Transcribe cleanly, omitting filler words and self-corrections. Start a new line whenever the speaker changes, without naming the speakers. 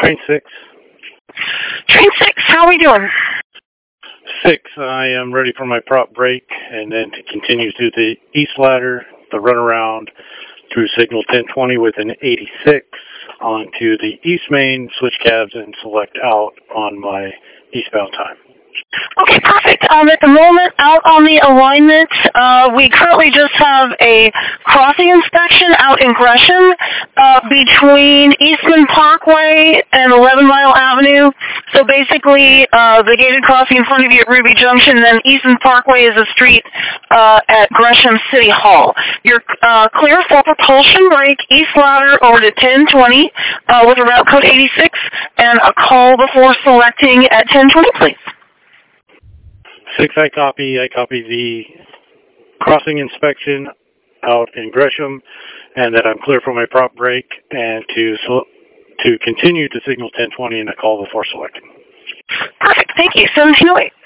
Train 6.
Train 6, how are we doing?
6, I am ready for my prop break, and then to continue through the east ladder, the runaround through signal 1020 with an 86 onto the east main, switch cabs, and select out on my eastbound time.
Okay, perfect. At the moment, out on the alignment, we currently just have a crossing inspection out in Gresham between Eastman Parkway and 11 Mile Avenue. So basically, the gated crossing in front of you at Ruby Junction, and then Eastman Parkway is a street at Gresham City Hall. You're clear for propulsion brake, east ladder over to 1020 with a route code 86, and a call before selecting at 1020, please.
6, I copy the crossing inspection out in Gresham, and that I'm clear for my prop break, and to continue to signal 1020 and a call before selecting.
Perfect, thank you. 1708.